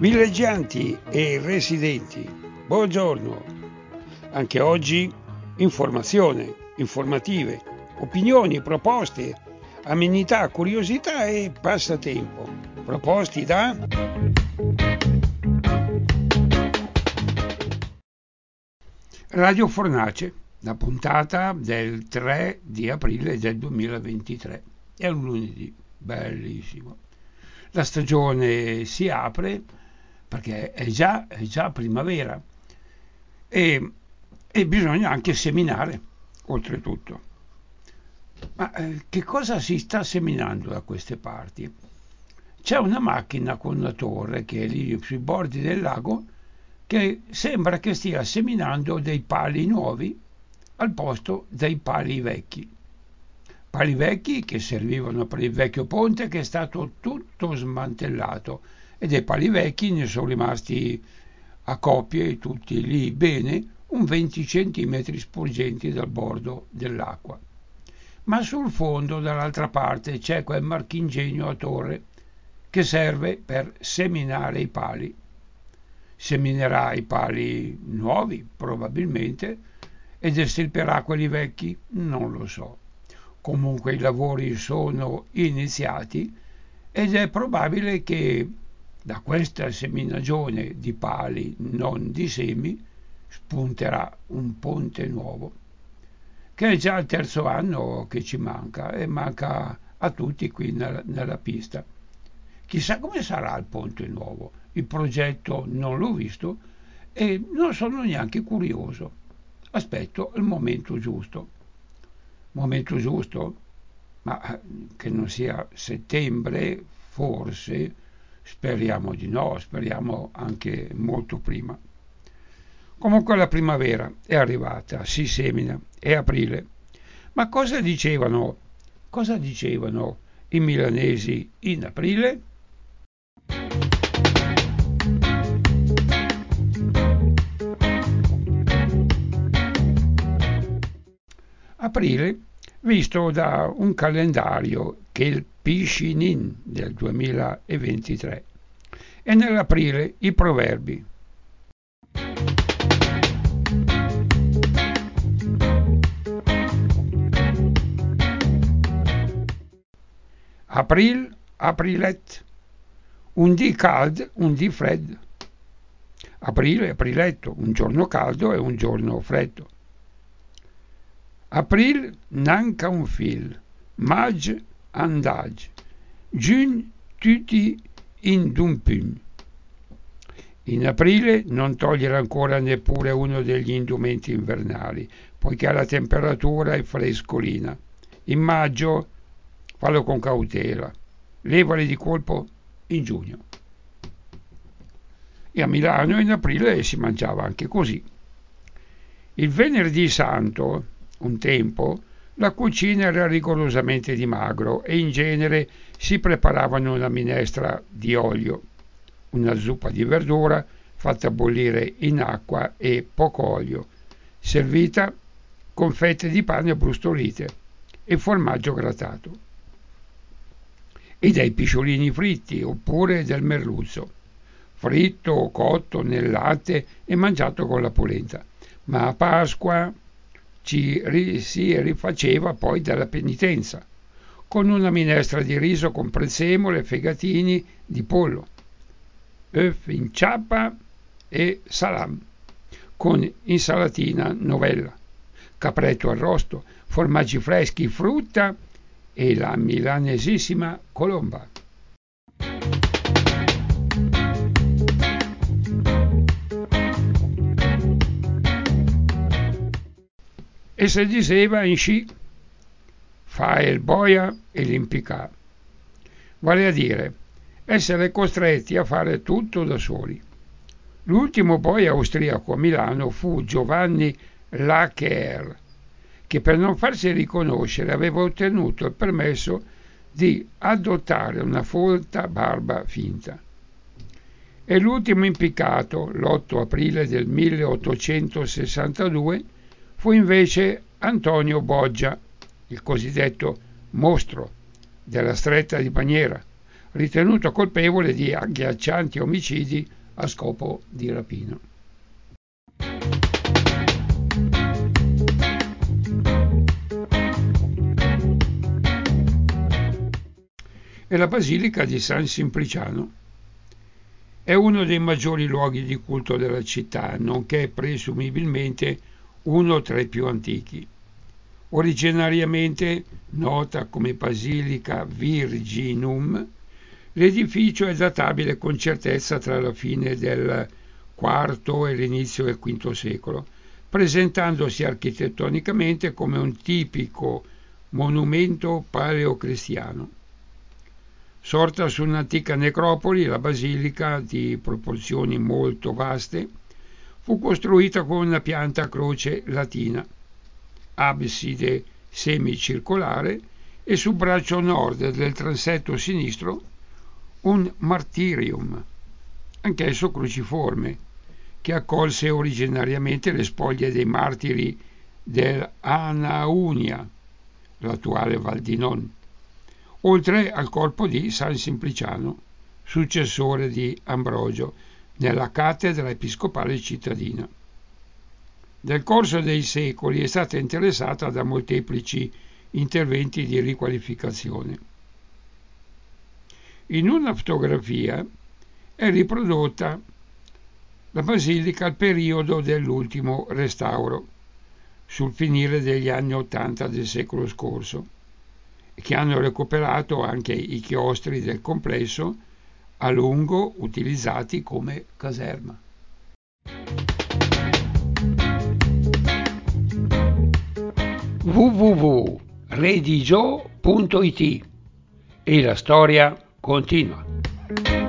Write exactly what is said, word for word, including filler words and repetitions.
Villeggianti e residenti, buongiorno. Anche oggi informazione, informative, opinioni, proposte, amenità, curiosità e passatempo. Proposti da Radio Fornace, la puntata del tre di aprile del duemilaventitré. È un lunedì, bellissimo. La stagione si apre perché è già, è già primavera e, e bisogna anche seminare, oltretutto. Ma eh, che cosa si sta seminando da queste parti? C'è una macchina con una torre che è lì sui bordi del lago che sembra che stia seminando dei pali nuovi al posto dei pali vecchi. Pali vecchi che servivano per il vecchio ponte che è stato tutto smantellato e dei pali vecchi ne sono rimasti a coppie, tutti lì bene, un venti centimetri sporgenti dal bordo dell'acqua. Ma sul fondo, dall'altra parte, c'è quel marchingegno a torre che serve per seminare i pali. Seminerà i pali nuovi, probabilmente, ed estirperà quelli vecchi? Non lo so. Comunque i lavori sono iniziati ed è probabile che da questa seminagione di pali, non di semi, spunterà un ponte nuovo, che è già il terzo anno che ci manca e manca a tutti qui nella, nella pista. Chissà come sarà il ponte nuovo, il progetto non l'ho visto e non sono neanche curioso. Aspetto il momento giusto. Momento giusto? Ma che non sia settembre, forse, speriamo di no, speriamo anche molto prima. Comunque la primavera è arrivata, si semina, è aprile. Ma cosa dicevano, cosa dicevano i milanesi in aprile? Aprile visto da un calendario che è il Piscinin del duemilaventitré e nell'aprile i proverbi. April, aprilet, un dì cald, un dì fred. Aprile, apriletto, un giorno caldo e un giorno freddo. April nanca un fil, maj andage, giun tutti in dumpun. In aprile non togliere ancora neppure uno degli indumenti invernali, poiché la temperatura è frescolina. In maggio fallo con cautela, levali di colpo in giugno. E a Milano in aprile si mangiava anche così. Il venerdì santo, un tempo, la cucina era rigorosamente di magro e in genere si preparavano una minestra di olio, una zuppa di verdura fatta bollire in acqua e poco olio, servita con fette di pane brustolite e formaggio grattato, e dei pisciolini fritti oppure del merluzzo, fritto o cotto nel latte e mangiato con la polenta. Ma a Pasqua ci ri, si rifaceva poi dalla penitenza, con una minestra di riso con prezzemole e fegatini di pollo, œuf in ciappa e salam, con insalatina novella, capretto arrosto, formaggi freschi, frutta e la milanesissima colomba. E si diceva in sci, fa il boia e l'impicà, vale a dire essere costretti a fare tutto da soli. L'ultimo boia austriaco a Milano fu Giovanni Lacher, che per non farsi riconoscere aveva ottenuto il permesso di adottare una folta barba finta. E l'ultimo impiccato, l'otto aprile del milleottocentosessantadue, fu invece Antonio Boggia, il cosiddetto mostro della stretta di Bagnera, ritenuto colpevole di agghiaccianti omicidi a scopo di rapina. E la Basilica di San Simpliciano è uno dei maggiori luoghi di culto della città, nonché presumibilmente uno tra i più antichi. Originariamente nota come Basilica Virginum, l'edificio è databile con certezza tra la fine del quarto e l'inizio del quinto secolo, presentandosi architettonicamente come un tipico monumento paleocristiano. Sorta su un'antica necropoli, la basilica, di proporzioni molto vaste, fu costruita con una pianta a croce latina, abside semicircolare e sul braccio nord del transetto sinistro un martirium, anch'esso cruciforme, che accolse originariamente le spoglie dei martiri dell'Anaunia, l'attuale Val di Non, oltre al corpo di San Simpliciano, successore di Ambrogio, nella cattedra episcopale cittadina. Nel corso dei secoli è stata interessata da molteplici interventi di riqualificazione. In una fotografia è riprodotta la basilica al periodo dell'ultimo restauro, sul finire degli anni ottanta del secolo scorso, che hanno recuperato anche i chiostri del complesso, a lungo utilizzati come caserma. w w w punto redigio punto it e la storia continua.